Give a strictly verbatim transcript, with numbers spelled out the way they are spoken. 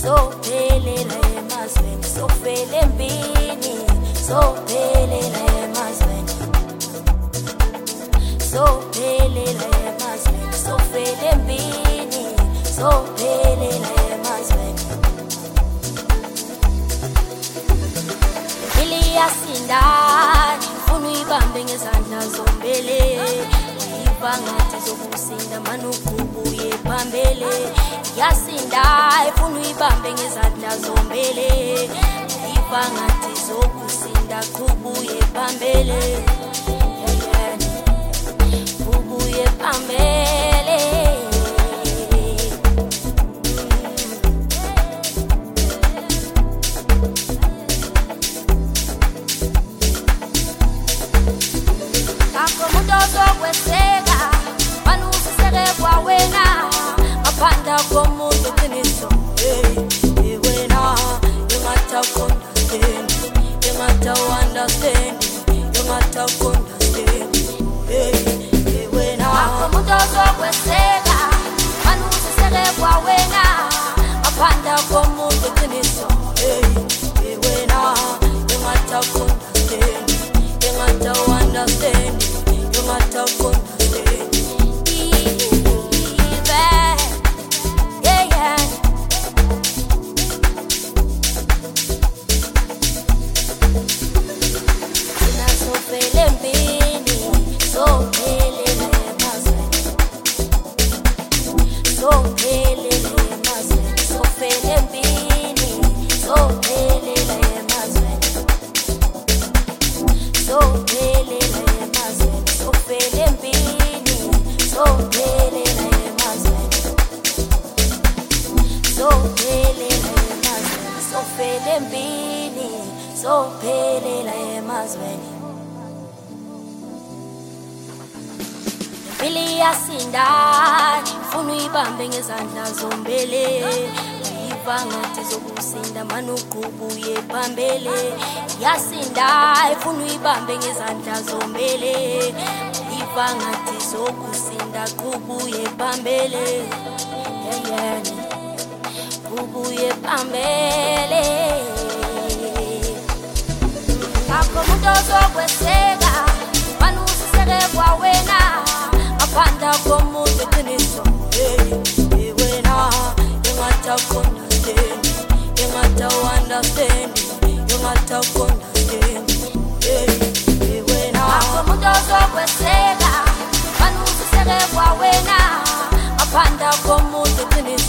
sophelela emazweni sofela empini sophelela emazweni sophelela emazweni sofela empini sophelela emazweni iliyasinda ufuna uyibambe ngezandla zombele ibangathi zokusinda manukubuye phambele yasinda ufuna uyibambe ngezandla zombele ibangathi zokusinda kubuye phambele kubuye phambele kweseka manusiseke kwawena ngaphandla komuntu qiniso hey wena engathi understand engathi understand engathi understand hey wena umuntu ozokweseka manusiseke kwawena ngaphandla komuntu qiniso hey wena engathi understand engathi understand matter of understand yeah yeah sina sofela empini sophelela emazweni sophelela emazweni sofela empini sophelela emazweni sophelela emazweni sofela empini sophelela emazweni sophelela emazweni sofela empini sophelela emazweni impilo iyasinda ufuna uyibambe ngezandla zombele ibangathi zokusinda manukubuye phambele yasinda ufuna uyibambe ngezandla zombele ibangathi zokusinda kubuye phambele yeah kubuye phambele akho umuntu ozokweseka manusiseke kwawena ngaphandla komuntu qiniso hey wena engathi understand engathi understand engathi understand hey wena akho umuntu ozokweseka manusiseke kwawena ngaphandla komuntu qiniso